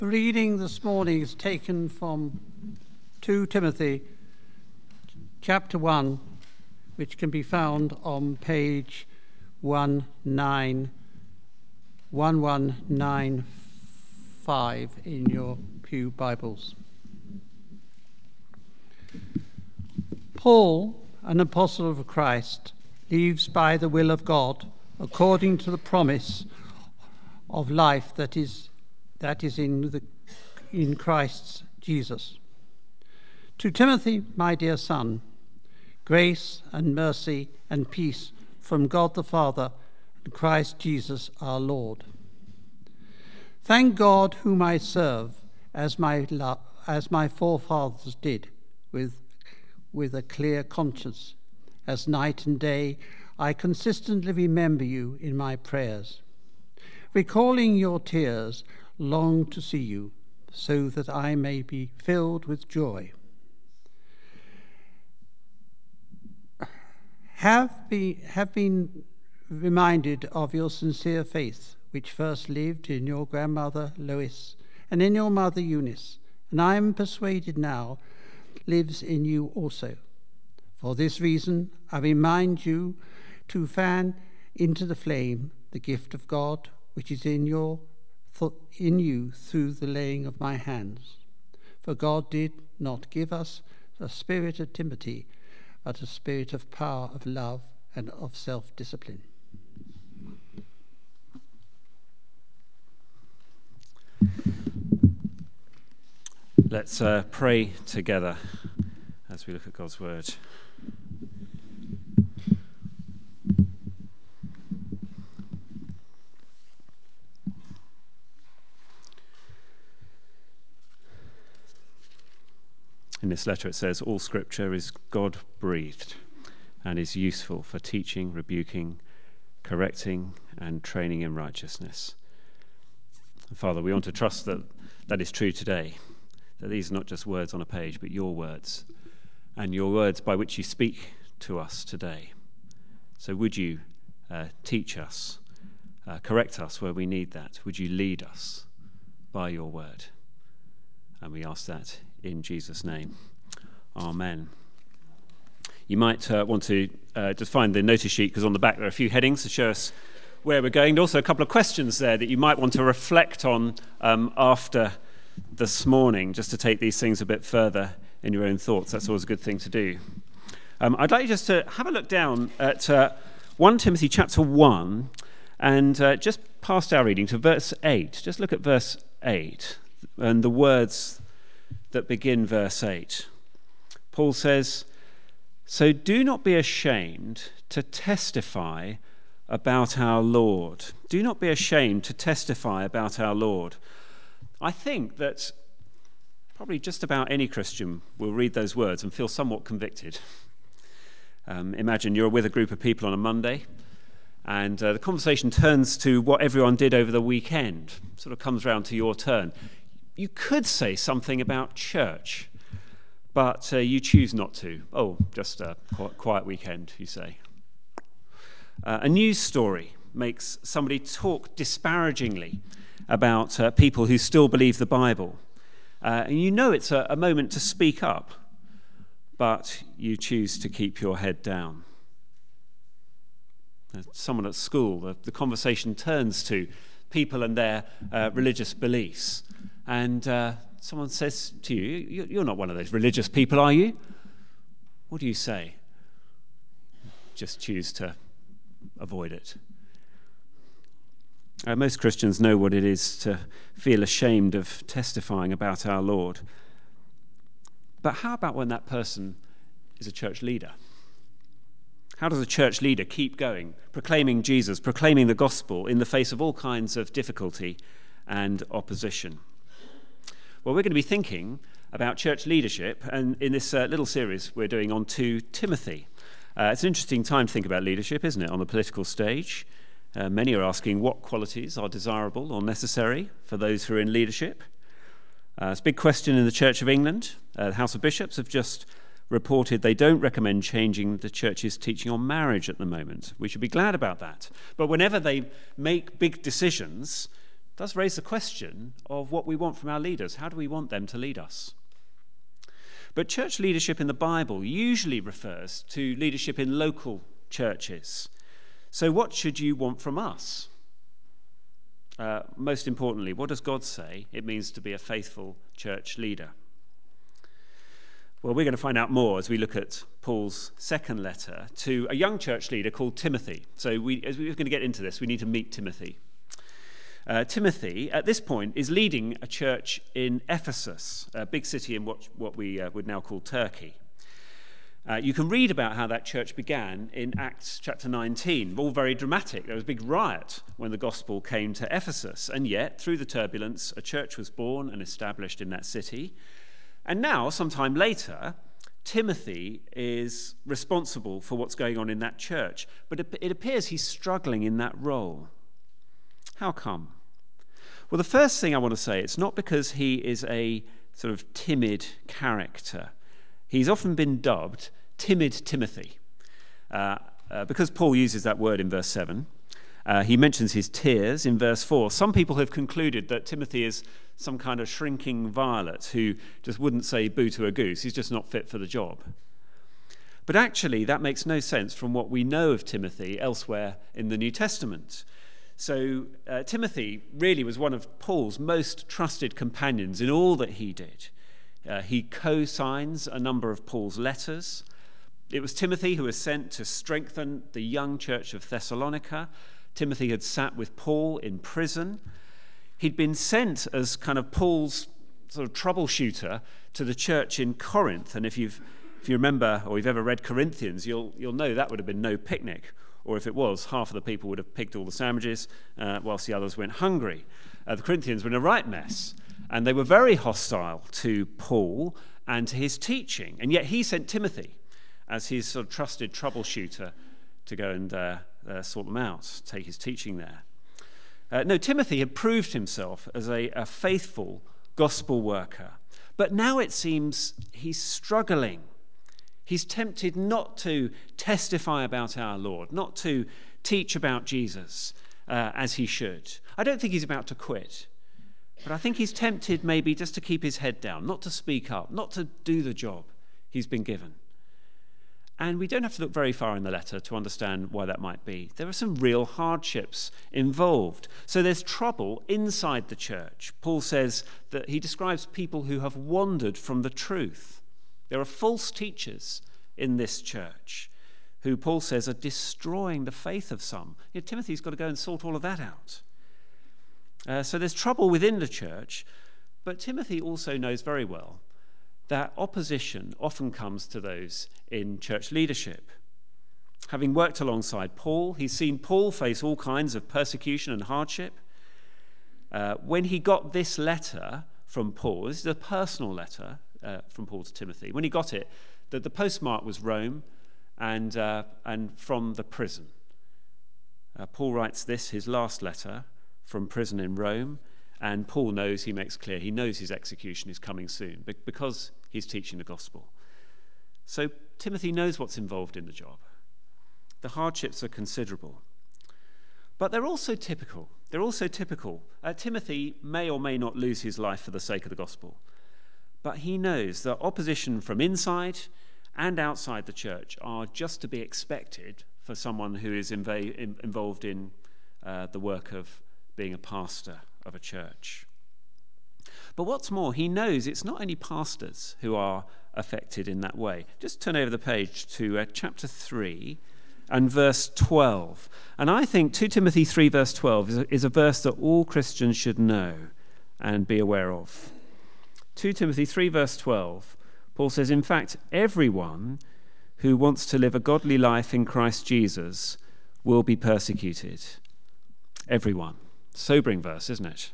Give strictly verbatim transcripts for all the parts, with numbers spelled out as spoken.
The reading this morning is taken from Second Timothy chapter one, which can be found on page one nine nine five in your Pew Bibles. Paul, an apostle of Christ, lives by the will of God, according to the promise of life that is that is in the in Christ Jesus. To Timothy, my dear son, grace and mercy and peace from God the Father and Christ Jesus our Lord. Thank God, whom I serve, as my lo- as my forefathers did, with with a clear conscience, as night and day I consistently remember you in my prayers, recalling your tears, long to see you, so that I may be filled with joy. Have been, have been reminded of your sincere faith, which first lived in your grandmother Lois and in your mother Eunice, and I am persuaded now lives in you also. For this reason, I remind you to fan into the flame the gift of God, which is in your in you through the laying of my hands. For God did not give us a spirit of timidity, but a spirit of power, of love, and of self-discipline. Let's uh, pray together as we look at God's word. In this letter it says, all scripture is God-breathed and is useful for teaching, rebuking, correcting, and training in righteousness. And Father, we want to trust that that is true today, that these are not just words on a page, but your words, and your words by which you speak to us today. So would you uh, teach us, uh, correct us where we need that? Would you lead us by your word? And we ask that in Jesus' name. Amen. You might uh, want to uh, just find the notice sheet, because on the back there are a few headings to show us where we're going, and also a couple of questions there that you might want to reflect on um, after this morning, just to take these things a bit further in your own thoughts. That's always a good thing to do. Um, I'd like you just to have a look down at uh, First Timothy chapter one, and uh, just past our reading to verse eight. Just look at verse eight and the words that begin verse eight. Paul says, "So do not be ashamed to testify about our Lord." Do not be ashamed to testify about our Lord. I think that probably just about any Christian will read those words and feel somewhat convicted. Um, imagine you're with a group of people on a Monday, and uh, the conversation turns to what everyone did over the weekend. Sort of comes round to your turn. You could say something about church, but uh, you choose not to. Oh, just a quiet weekend, you say. Uh, a news story makes somebody talk disparagingly about uh, people who still believe the Bible. Uh, and you know it's a, a moment to speak up, but you choose to keep your head down. Uh, someone at school, the, the conversation turns to people and their uh, religious beliefs. And uh, someone says to you, you're not one of those religious people, are you? What do you say? Just choose to avoid it. Uh, most Christians know what it is to feel ashamed of testifying about our Lord. But how about when that person is a church leader? How does a church leader keep going, proclaiming Jesus, proclaiming the gospel in the face of all kinds of difficulty and opposition? Well, we're going to be thinking about church leadership, and in this uh, little series we're doing on Second Timothy. Uh, it's an interesting time to think about leadership, isn't it, on the political stage? Uh, many are asking what qualities are desirable or necessary for those who are in leadership. Uh, it's a big question in the Church of England. Uh, the House of Bishops have just reported they don't recommend changing the church's teaching on marriage at the moment. We should be glad about that. But whenever they make big decisions, does raise the question of what we want from our leaders. How do we want them to lead us? But church leadership in the Bible usually refers to leadership in local churches. So what should you want from us? Uh, most importantly, what does God say it means to be a faithful church leader? Well, we're going to find out more as we look at Paul's second letter to a young church leader called Timothy. So we, as we're going to get into this, we need to meet Timothy. Uh, Timothy, at this point, is leading a church in Ephesus, a big city in what, what we uh, would now call Turkey. Uh, you can read about how that church began in Acts chapter nineteen, all very dramatic. There was a big riot when the gospel came to Ephesus, and yet, through the turbulence, a church was born and established in that city. And now, sometime later, Timothy is responsible for what's going on in that church, but it, it appears he's struggling in that role. How come? Well, the first thing I want to say, it's not because he is a sort of timid character. He's often been dubbed Timid Timothy, uh, uh, because Paul uses that word in verse seven. Uh, he mentions his tears in verse four. Some people have concluded that Timothy is some kind of shrinking violet who just wouldn't say boo to a goose. He's just not fit for the job. But actually, that makes no sense from what we know of Timothy elsewhere in the New Testament. So uh, Timothy really was one of Paul's most trusted companions in all that he did. Uh, he co-signs a number of Paul's letters. It was Timothy who was sent to strengthen the young church of Thessalonica. Timothy had sat with Paul in prison. He'd been sent as kind of Paul's sort of troubleshooter to the church in Corinth. And if you've if you remember or you've ever read Corinthians, you'll you'll know that would have been no picnic. Or if it was, half of the people would have picked all the sandwiches, uh, whilst the others went hungry. Uh, the Corinthians were in a right mess, and they were very hostile to Paul and to his teaching. And yet he sent Timothy as his sort of trusted troubleshooter to go and uh, uh, sort them out, take his teaching there. Uh, no, Timothy had proved himself as a, a faithful gospel worker. But now it seems he's struggling. He's tempted not to testify about our Lord, not to teach about Jesus uh, as he should. I don't think he's about to quit, but I think he's tempted maybe just to keep his head down, not to speak up, not to do the job he's been given. And we don't have to look very far in the letter to understand why that might be. There are some real hardships involved. So there's trouble inside the church. Paul says that he describes people who have wandered from the truth. There are false teachers in this church who Paul says are destroying the faith of some. You know, Timothy's got to go and sort all of that out. Uh, so there's trouble within the church, but Timothy also knows very well that opposition often comes to those in church leadership. Having worked alongside Paul, he's seen Paul face all kinds of persecution and hardship. Uh, when he got this letter from Paul, this is a personal letter, Uh, from Paul to Timothy. When he got it, the, the postmark was Rome and, uh, and from the prison. Uh, Paul writes this, his last letter, from prison in Rome, and Paul knows, he makes clear, he knows his execution is coming soon because he's teaching the gospel. So Timothy knows what's involved in the job. The hardships are considerable. But they're also typical. They're also typical. Uh, Timothy may or may not lose his life for the sake of the gospel. But he knows that opposition from inside and outside the church are just to be expected for someone who is inv- in, involved in uh, the work of being a pastor of a church. But what's more, he knows it's not only pastors who are affected in that way. Just turn over the page to uh, chapter three and verse twelve. And I think two Timothy three verse twelve is a, is a verse that all Christians should know and be aware of. two Timothy three verse twelve, Paul says, in fact, everyone who wants to live a godly life in Christ Jesus will be persecuted. Everyone. Sobering verse, isn't it?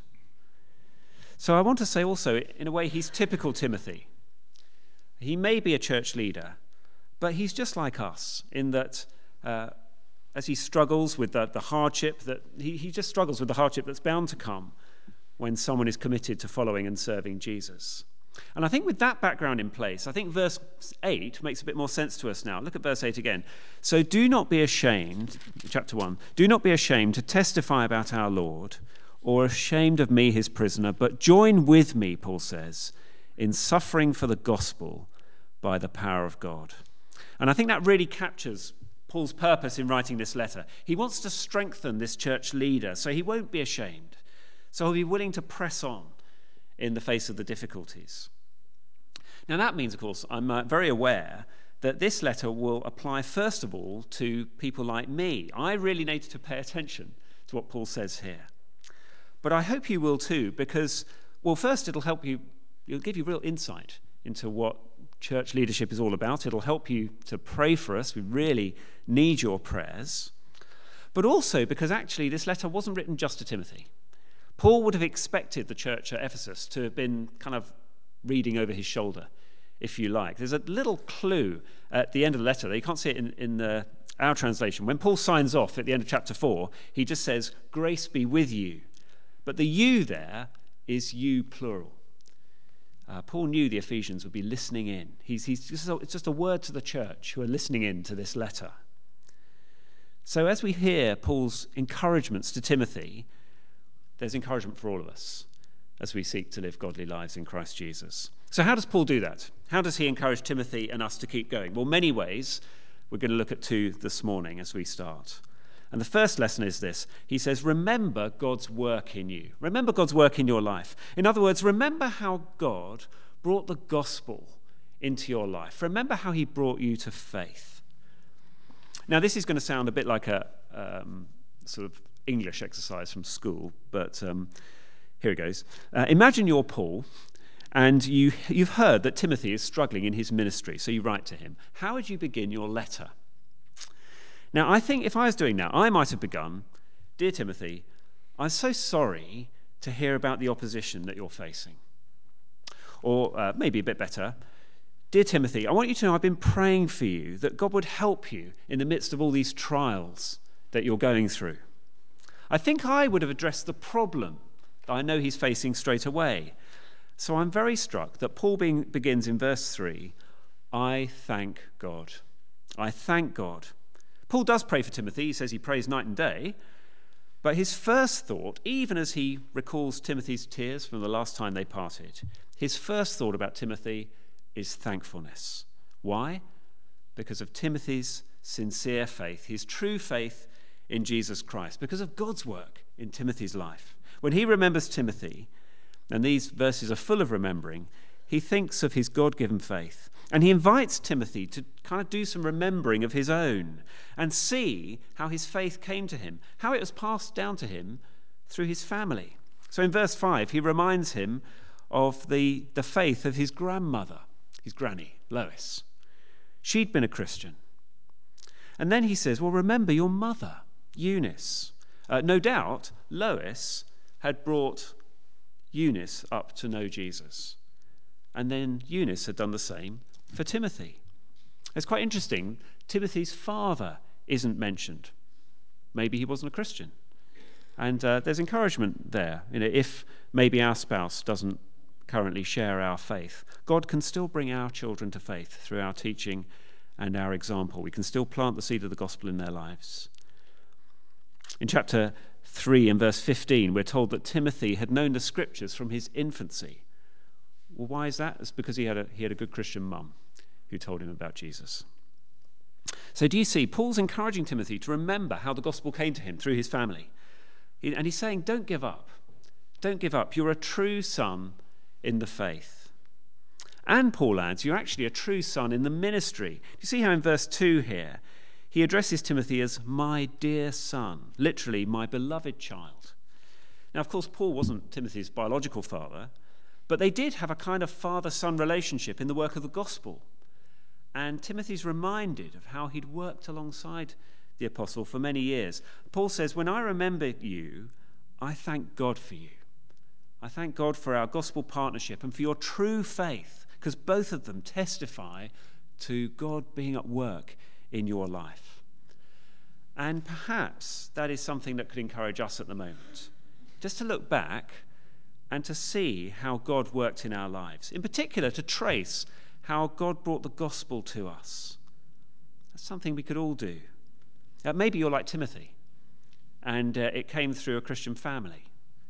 So I want to say also, in a way, he's typical Timothy. He may be a church leader, but he's just like us in that uh, as he struggles with the, the hardship, that he, he just struggles with the hardship that's bound to come when someone is committed to following and serving Jesus. And I think with that background in place, I think verse eight makes a bit more sense to us now. Look at verse eight again. So do not be ashamed, chapter one, do not be ashamed to testify about our Lord, or ashamed of me, his prisoner, but join with me, Paul says, in suffering for the gospel by the power of God. And I think that really captures Paul's purpose in writing this letter. He wants to strengthen this church leader so he won't be ashamed. So he'll be willing to press on in the face of the difficulties. Now that means, of course, I'm uh, very aware that this letter will apply first of all to people like me. I really need to pay attention to what Paul says here. But I hope you will too, because, well, first it'll help you, it'll give you real insight into what church leadership is all about. It'll help you to pray for us. We really need your prayers. But also because actually this letter wasn't written just to Timothy. Paul would have expected the church at Ephesus to have been kind of reading over his shoulder, if you like. There's a little clue at the end of the letter. You can't see it in, in the, our translation. When Paul signs off at the end of chapter four, he just says, "Grace be with you." But the you there is you plural. Uh, Paul knew the Ephesians would be listening in. He's, he's just a, it's just a word to the church who are listening in to this letter. So as we hear Paul's encouragements to Timothy, there's encouragement for all of us as we seek to live godly lives in Christ Jesus. So how does Paul do that? How does he encourage Timothy and us to keep going? Well, many ways. We're going to look at two this morning as we start. And the first lesson is this. He says, remember God's work in you. Remember God's work in your life. In other words, remember how God brought the gospel into your life. Remember how he brought you to faith. Now, this is going to sound a bit like a um, sort of English exercise from school, but um, here it goes. Uh, imagine you're Paul, and you, you've heard that Timothy is struggling in his ministry, so you write to him. How would you begin your letter? Now, I think if I was doing that, I might have begun, "Dear Timothy, I'm so sorry to hear about the opposition that you're facing." Or uh, maybe a bit better, "Dear Timothy, I want you to know I've been praying for you, that God would help you in the midst of all these trials that you're going through." I think I would have addressed the problem that I know he's facing straight away. So I'm very struck that Paul being, begins in verse three, "I thank God." I thank God. Paul does pray for Timothy. He says he prays night and day. But his first thought, even as he recalls Timothy's tears from the last time they parted, his first thought about Timothy is thankfulness. Why? Because of Timothy's sincere faith, his true faith in Jesus Christ, because of God's work in Timothy's life. When he remembers Timothy, and these verses are full of remembering, he thinks of his God-given faith. And he invites Timothy to kind of do some remembering of his own and see how his faith came to him, how it was passed down to him through his family. So in verse five, he reminds him of the, the faith of his grandmother, his granny, Lois. She'd been a Christian. And then he says, well, remember your mother, Eunice. Uh, no doubt, Lois had brought Eunice up to know Jesus. And then Eunice had done the same for Timothy. It's quite interesting. Timothy's father isn't mentioned. Maybe he wasn't a Christian. And uh, there's encouragement there. You know, if maybe our spouse doesn't currently share our faith, God can still bring our children to faith through our teaching and our example. We can still plant the seed of the gospel in their lives. In chapter three and verse fifteen, we're told that Timothy had known the scriptures from his infancy. Well, why is that? It's because he had a, he had a good Christian mum who told him about Jesus. So do you see, Paul's encouraging Timothy to remember how the gospel came to him through his family. He, and he's saying, don't give up. Don't give up. You're a true son in the faith. And Paul adds, you're actually a true son in the ministry. Do you see how in verse two here, he addresses Timothy as my dear son, literally my beloved child. Now, of course, Paul wasn't Timothy's biological father, but they did have a kind of father-son relationship in the work of the gospel. And Timothy's reminded of how he'd worked alongside the apostle for many years. Paul says, when I remember you, I thank God for you. I thank God for our gospel partnership and for your true faith, because both of them testify to God being at work in your life. And perhaps that is something that could encourage us at the moment, just to look back and to see how God worked in our lives. In particular, to trace how God brought the gospel to us. That's something we could all do. Uh, maybe you're like Timothy, and uh, it came through a Christian family.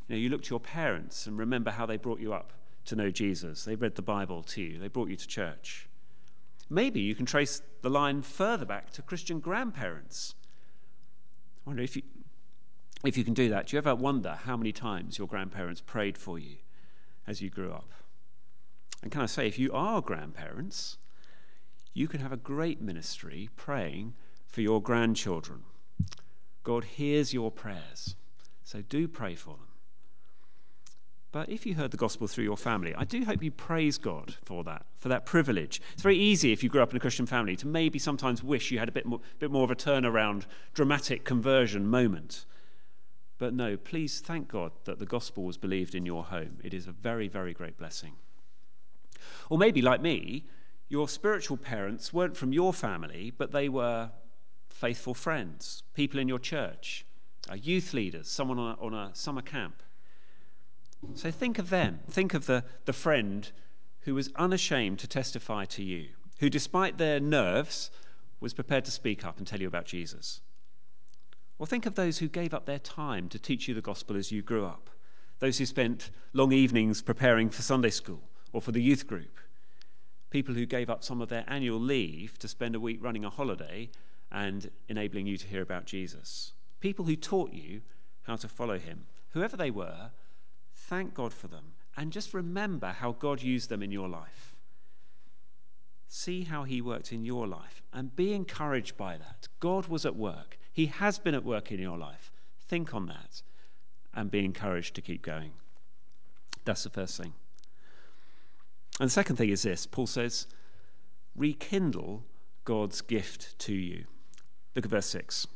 You know, you look to your parents and remember how they brought you up to know Jesus. They read the Bible to you. They brought you to church. Maybe you can trace the line further back to Christian grandparents. I wonder if you, if you can do that. Do you ever wonder how many times your grandparents prayed for you as you grew up? And can I say, if you are grandparents, you can have a great ministry praying for your grandchildren. God hears your prayers, so do pray for them. But if you heard the gospel through your family, I do hope you praise God for that, for that privilege. It's very easy if you grew up in a Christian family to maybe sometimes wish you had a bit more, bit more of a turnaround, dramatic conversion moment. But no, please thank God that the gospel was believed in your home. It is a very, very great blessing. Or maybe, like me, your spiritual parents weren't from your family, but they were faithful friends, people in your church, uh, youth leaders, someone on a, on a summer camp. So think of them. Think of the, the friend who was unashamed to testify to you, who, despite their nerves, was prepared to speak up and tell you about Jesus. Or think of those who gave up their time to teach you the gospel as you grew up, those who spent long evenings preparing for Sunday school or for the youth group, people who gave up some of their annual leave to spend a week running a holiday and enabling you to hear about Jesus, people who taught you how to follow him. Whoever they were, thank God for them, and just remember how God used them in your life. See how he worked in your life, and be encouraged by that. God was at work. He has been at work in your life. Think on that, and be encouraged to keep going. That's the first thing. And the second thing is this. Paul says, rekindle God's gift to you. Look at verse six.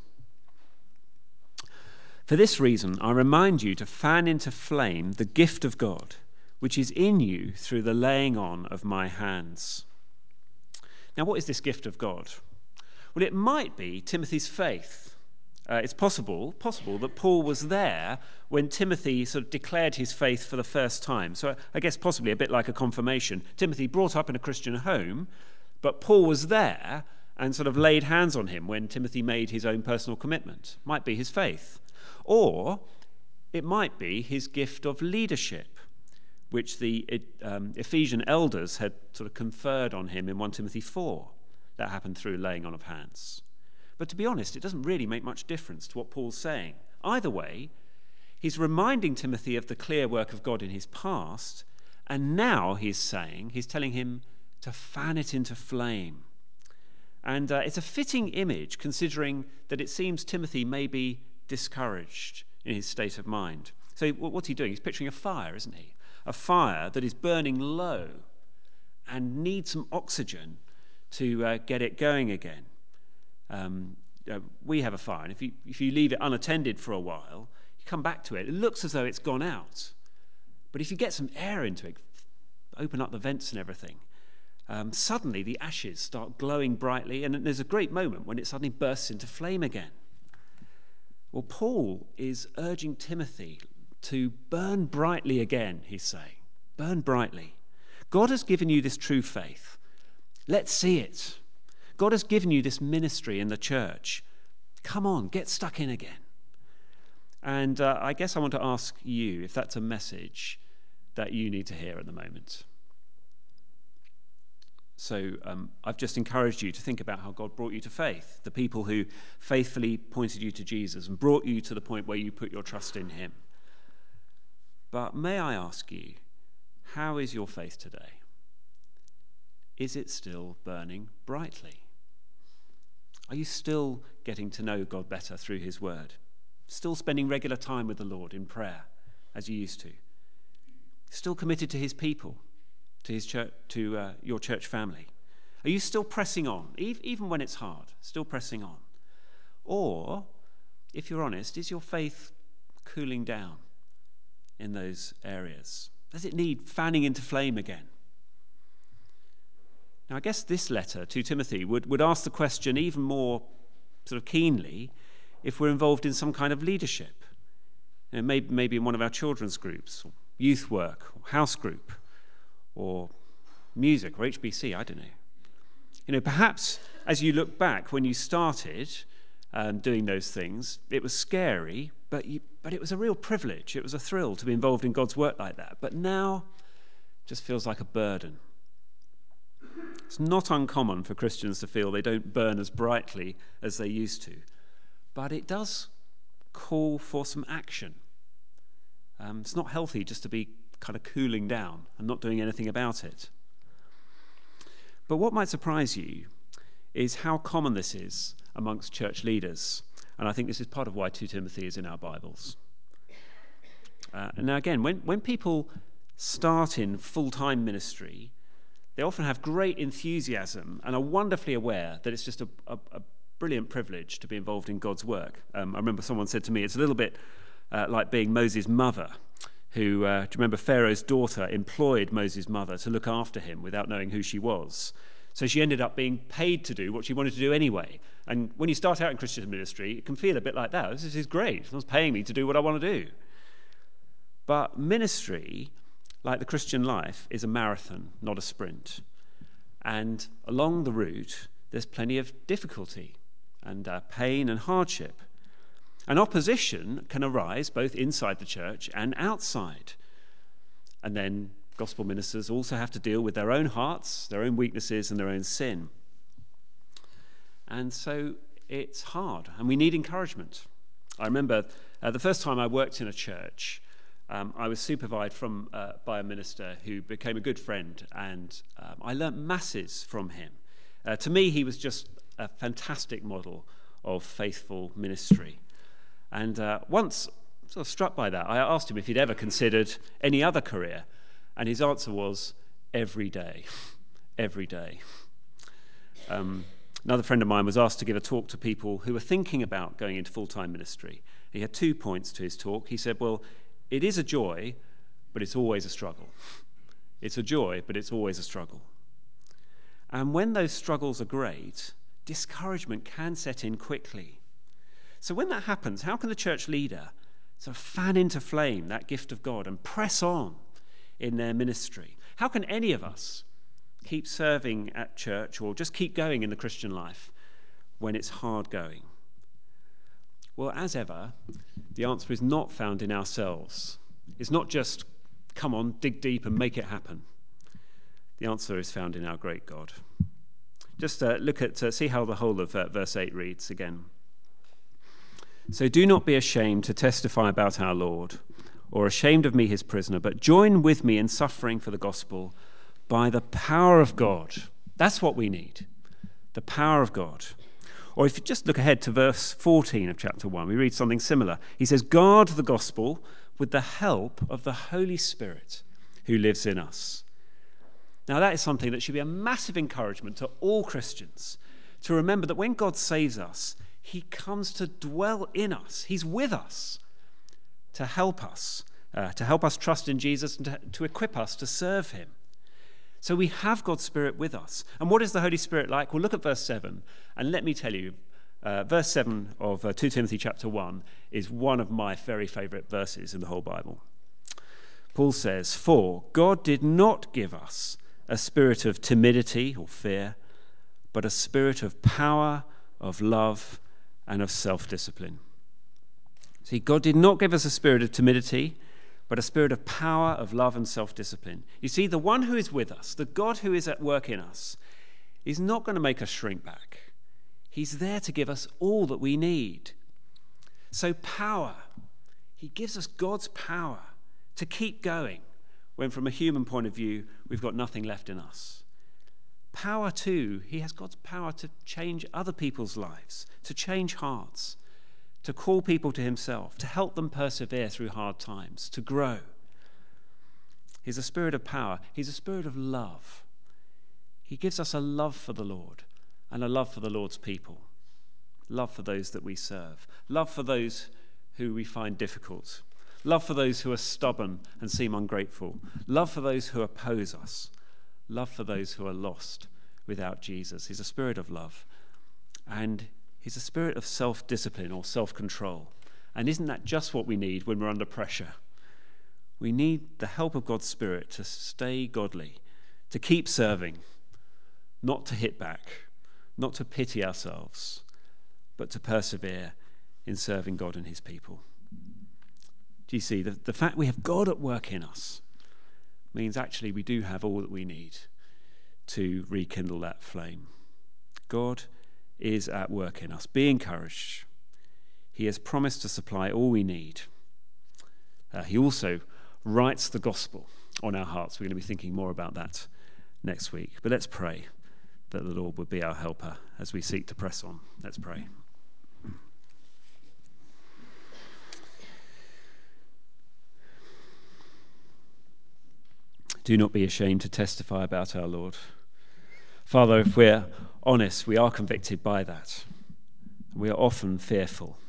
For this reason, I remind you to fan into flame the gift of God, which is in you through the laying on of my hands. Now, what is this gift of God? Well, it might be Timothy's faith. Uh, it's possible, possible that Paul was there when Timothy sort of declared his faith for the first time. So I guess possibly a bit like a confirmation. Timothy brought up in a Christian home, but Paul was there and sort of laid hands on him when Timothy made his own personal commitment. Might be his faith. Or it might be his gift of leadership, which the um, Ephesian elders had sort of conferred on him in First Timothy four. That happened through laying on of hands. But to be honest, it doesn't really make much difference to what Paul's saying. Either way, he's reminding Timothy of the clear work of God in his past, and now he's saying, he's telling him to fan it into flame. And uh, it's a fitting image, considering that it seems Timothy may be discouraged in his state of mind. So what's he doing? He's picturing a fire, isn't he? A fire that is burning low and needs some oxygen to uh, get it going again. Um, uh, we have a fire, and if you, if you leave it unattended for a while, you come back to it, it looks as though it's gone out. But if you get some air into it, open up the vents and everything, um, suddenly the ashes start glowing brightly, and there's a great moment when it suddenly bursts into flame again. Well, Paul is urging Timothy to burn brightly again, he's saying. Burn brightly. God has given you this true faith. Let's see it. God has given you this ministry in the church. Come on, get stuck in again. And uh, I guess I want to ask you if that's a message that you need to hear at the moment. So um, I've just encouraged you to think about how God brought you to faith, the people who faithfully pointed you to Jesus and brought you to the point where you put your trust in him. But may I ask you, how is your faith today? Is it still burning brightly? Are you still getting to know God better through his word? Still spending regular time with the Lord in prayer as you used to? Still committed to his people, to his church, to uh, your church family? Are you still pressing on, even when it's hard, still pressing on? Or, if you're honest, is your faith cooling down in those areas? Does it need fanning into flame again? Now, I guess this letter to Timothy would, would ask the question even more sort of keenly if we're involved in some kind of leadership. You know, maybe, maybe in one of our children's groups, or youth work, or house group, or music, or H B C, I don't know. You know, perhaps as you look back when you started um, doing those things, it was scary, but you, But it was a real privilege. It was a thrill to be involved in God's work like that. But now it just feels like a burden. It's not uncommon for Christians to feel they don't burn as brightly as they used to. But it does call for some action. Um, it's not healthy just to be kind of cooling down and not doing anything about it. But what might surprise you is how common this is amongst church leaders. And I think this is part of why Second Timothy is in our Bibles. Uh, and now again, when, when people start in full-time ministry, they often have great enthusiasm and are wonderfully aware that it's just a, a, a brilliant privilege to be involved in God's work. Um, I remember someone said to me, it's a little bit uh, like being Moses' mother, who, uh, do you remember Pharaoh's daughter employed Moses' mother to look after him without knowing who she was? So she ended up being paid to do what she wanted to do anyway. And when you start out in Christian ministry, it can feel a bit like that. This is great. Someone's paying me to do what I want to do. But ministry, like the Christian life, is a marathon, not a sprint. And along the route, there's plenty of difficulty and uh, pain and hardship. And opposition can arise both inside the church and outside. And then gospel ministers also have to deal with their own hearts, their own weaknesses, and their own sin. And so it's hard, and we need encouragement. I remember uh, the first time I worked in a church, um, I was supervised from uh, by a minister who became a good friend, and um, I learnt masses from him. Uh, to me, he was just a fantastic model of faithful ministry. And uh, once, sort of struck by that, I asked him if he'd ever considered any other career. And his answer was, every day, every day. Um, another friend of mine was asked to give a talk to people who were thinking about going into full-time ministry. He had two points to his talk. He said, well, it is a joy, but it's always a struggle. It's a joy, but it's always a struggle. And when those struggles are great, discouragement can set in quickly. So when that happens, how can the church leader sort of fan into flame that gift of God and press on in their ministry? How can any of us keep serving at church or just keep going in the Christian life when it's hard going? Well, as ever, the answer is not found in ourselves. It's not just, come on, dig deep and make it happen. The answer is found in our great God. Just uh, look at, uh, see how the whole of uh, verse eight reads again. So do not be ashamed to testify about our Lord, or ashamed of me, his prisoner, but join with me in suffering for the gospel by the power of God. That's what we need, the power of God. Or if you just look ahead to verse fourteen of chapter one, we read something similar. He says, guard the gospel with the help of the Holy Spirit who lives in us. Now that is something that should be a massive encouragement to all Christians, to remember that when God saves us, he comes to dwell in us. He's with us to help us, uh, to help us trust in Jesus and to, to equip us to serve him. So we have God's Spirit with us. And what is the Holy Spirit like? Well, look at verse seven. And let me tell you, uh, verse seven of uh, Second Timothy chapter one is one of my very favourite verses in the whole Bible. Paul says, for God did not give us a spirit of timidity or fear, but a spirit of power, of love, and of self-discipline. See, God did not give us a spirit of timidity, but a spirit of power, of love, and self-discipline. You see, the one who is with us, the God who is at work in us, is not going to make us shrink back. He's there to give us all that we need. So power, he gives us God's power to keep going when from a human point of view, we've got nothing left in us. Power too, he has God's power to change other people's lives, to change hearts, to call people to himself, to help them persevere through hard times, to grow. He's a spirit of power. He's a spirit of love. He gives us a love for the Lord and a love for the Lord's people, love for those that we serve, love for those who we find difficult, love for those who are stubborn and seem ungrateful, love for those who oppose us, love for those who are lost without Jesus. He's a spirit of love. And he's a spirit of self-discipline or self-control. And isn't that just what we need when we're under pressure? We need the help of God's Spirit to stay godly, to keep serving, not to hit back, not to pity ourselves, but to persevere in serving God and his people. Do you see, the, the fact we have God at work in us means actually we do have all that we need to rekindle that flame. God is at work in us. Be encouraged. He has promised to supply all we need. Uh, he also writes the gospel on our hearts. We're going to be thinking more about that next week. But let's pray that the Lord would be our helper as we seek to press on. Let's pray. Do not be ashamed to testify about our Lord. Father, if we're honest, we are convicted by that. We are often fearful.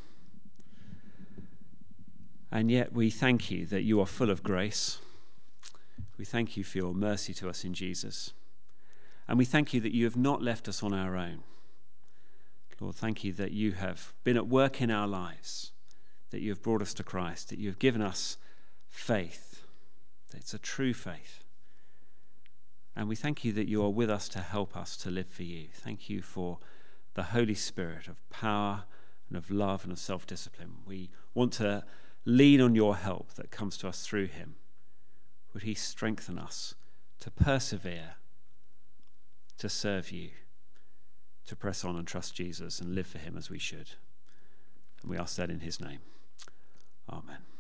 And yet we thank you that you are full of grace. We thank you for your mercy to us in Jesus. And we thank you that you have not left us on our own. Lord, thank you that you have been at work in our lives, that you have brought us to Christ, that you have given us faith, that it's a true faith. And we thank you that you are with us to help us to live for you. Thank you for the Holy Spirit of power and of love and of self-discipline. We want to lean on your help that comes to us through him. Would he strengthen us to persevere, to serve you, to press on and trust Jesus and live for him as we should. And we ask that in his name. Amen.